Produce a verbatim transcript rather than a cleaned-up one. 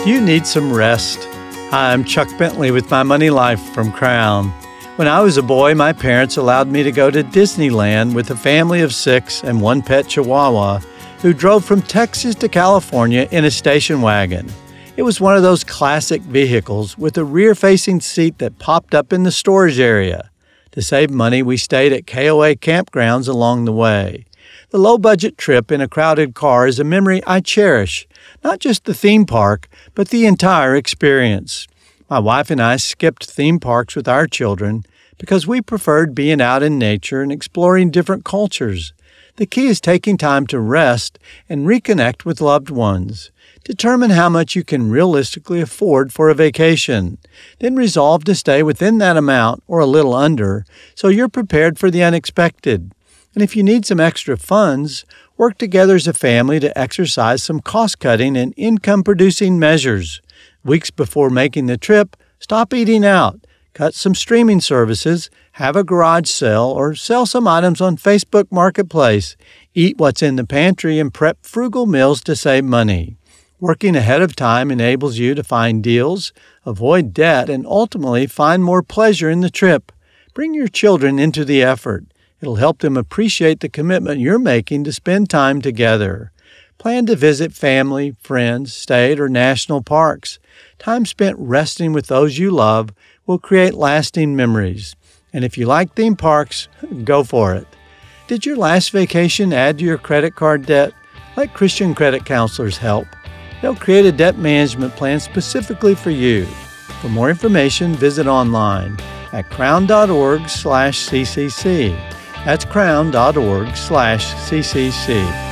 Do you need some rest? Hi, I'm Chuck Bentley with My Money Life from Crown. When I was a boy, my parents allowed me to go to Disneyland with a family of six and one pet chihuahua who drove from Texas to California in a station wagon. It was one of those classic vehicles with a rear-facing seat that popped up in the storage area. To save money, we stayed at K O A campgrounds along the way. The low-budget trip in a crowded car is a memory I cherish, not just the theme park, but the entire experience. My wife and I skipped theme parks with our children because we preferred being out in nature and exploring different cultures. The key is taking time to rest and reconnect with loved ones. Determine how much you can realistically afford for a vacation. Then resolve to stay within that amount or a little under so you're prepared for the unexpected. And if you need some extra funds, work together as a family to exercise some cost-cutting and income-producing measures. Weeks before making the trip, stop eating out, cut some streaming services, have a garage sale, or sell some items on Facebook Marketplace. Eat what's in the pantry and prep frugal meals to save money. Working ahead of time enables you to find deals, avoid debt, and ultimately find more pleasure in the trip. Bring your children into the effort. It'll help them appreciate the commitment you're making to spend time together. Plan to visit family, friends, state, or national parks. Time spent resting with those you love will create lasting memories. And if you like theme parks, go for it. Did your last vacation add to your credit card debt? Let Christian credit counselors help. They'll create a debt management plan specifically for you. For more information, visit online at crown.org slash ccc. That's crown.org slash ccc.